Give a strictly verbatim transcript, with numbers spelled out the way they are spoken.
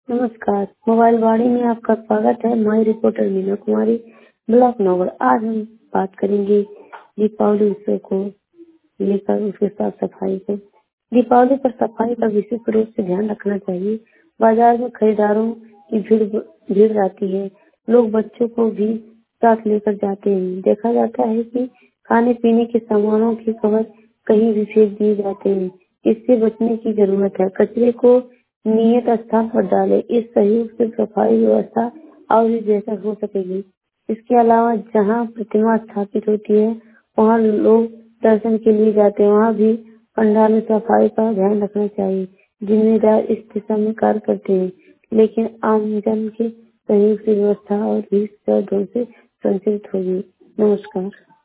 नमस्कार, मोबाइल वाणी में आपका स्वागत है। मैं रिपोर्टर मीना कुमारी, ब्लॉक नौगढ़। आज हम बात करेंगे दीपावली उत्सव को लेकर उसके साथ सफाई को। दीपावली पर सफाई का विशेष रूप से ध्यान रखना चाहिए। बाजार में खरीदारों की भीड़ भीड़ रहती है। लोग बच्चों को भी साथ लेकर जाते हैं। देखा जाता है कि खाने पीने के सामानों के कवर कहीं भी फेंक दिए जाते हैं। इससे बचने की जरूरत है। कचरे को नियत स्थान पर डालें। इस सहयोग से सफाई व्यवस्था और भी बेहतर हो सकेगी। इसके अलावा जहां प्रतिमा स्थापित होती है वहां लोग दर्शन के लिए जाते हैं। वहां भी पंडाल में सफाई का ध्यान रखना चाहिए। जिम्मेदार इस दिशा में कार्य करते हैं, लेकिन आमजन के सहयोग से व्यवस्था और भी ढंग से संचालित होगी। नमस्कार।